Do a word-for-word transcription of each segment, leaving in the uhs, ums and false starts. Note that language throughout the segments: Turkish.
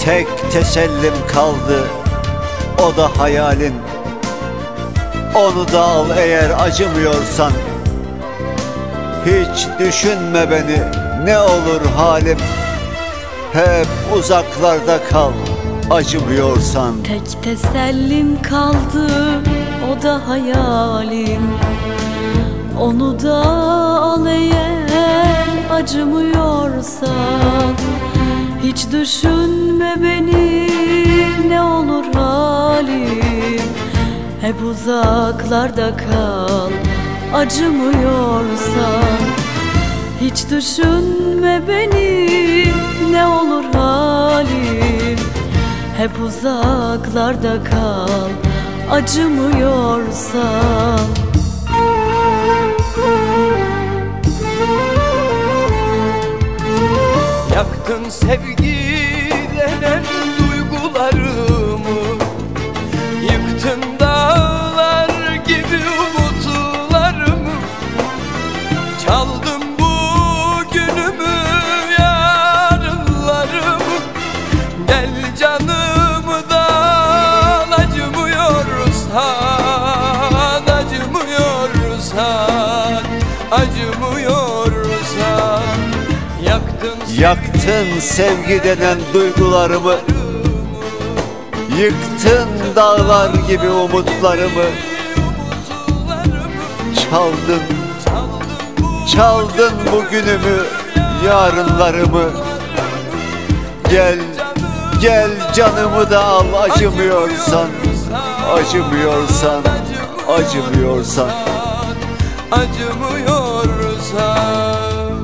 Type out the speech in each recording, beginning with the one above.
Tek tesellim kaldı, o da hayalin. Onu da al eğer acımıyorsan. Hiç düşünme beni, ne olur halim. Hep uzaklarda kal, acımıyorsan. Tek tesellim kaldı, o da hayalim. Onu da al eğer acımıyorsan. Hiç düşünme beni, ne olur halim. Hep uzaklarda kal, acımıyorsan. Hiç düşünme beni, ne olur halim. Hep uzaklarda kal, acımıyorsan. Yaktın sevgi denen duygularımı, yıktın dağlar gibi umutlarımı. Çaldın bugünümü, yarınlarımı. Gel canımı da al, acımıyorsan, acımıyorsan, acımıyorsan. Yaktın, Yaktın sevgi denen duygularımı, yıktın dağlar gibi umutlarımı. Çaldın, çaldın bugünümü, yarınlarımı. Gel, gel canımı da al, acımıyorsan, acımıyorsan, acımıyorsan, acımıyorsan.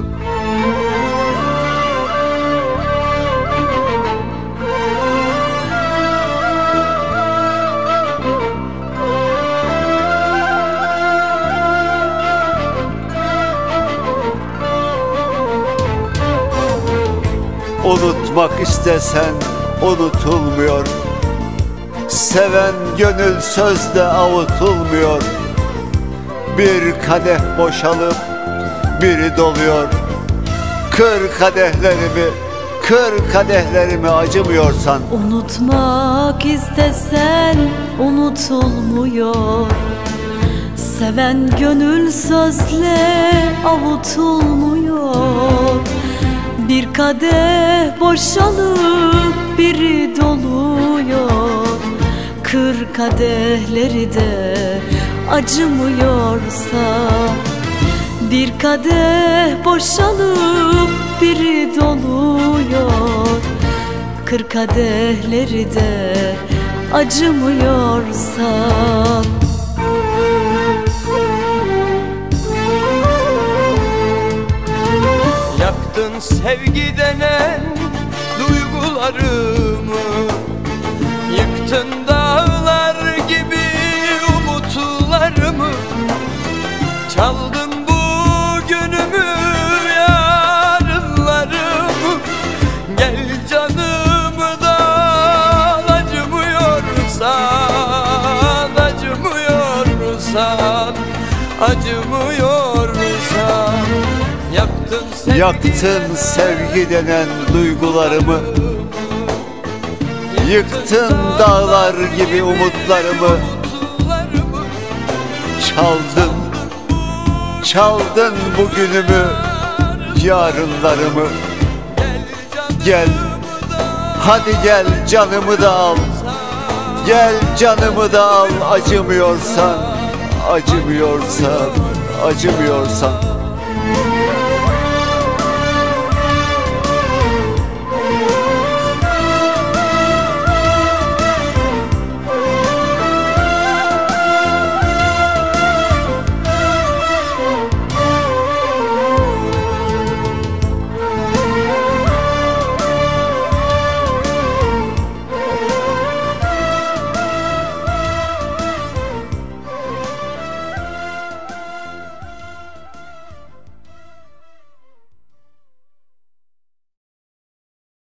Unutmak istesen unutulmuyor. Seven gönül sözle avutulmuyor. Bir kadeh boşalıp biri doluyor. Kır kadehlerimi, kır kadehlerimi, acımıyorsan. Unutmak istesen unutulmuyor. Seven gönül sözle avutulmuyor. Bir kadeh boşalıp biri doluyor. Kır kadehleri de acımıyorsa. Bir kadeh boşalıp biri doluyor. Kır kadehleri de acımıyorsa. Yaktın sevgi denen duygularımı, yıktın dağlar gibi umutlarımı. Çaldın bugünümü, yarınlarımı. Gel canımı da al, acımıyorsan, acımıyorsan, acımıyorsan. Yaktın sevgi, Yaktın sevgi denen duygularımı, yıktın dağlar gibi umutlarımı. Çaldın, çaldın bugünümü, yarınlarımı. Gel, hadi gel canımı da al. Gel canımı da al, acımıyorsan, acımıyorsan, acımıyorsan.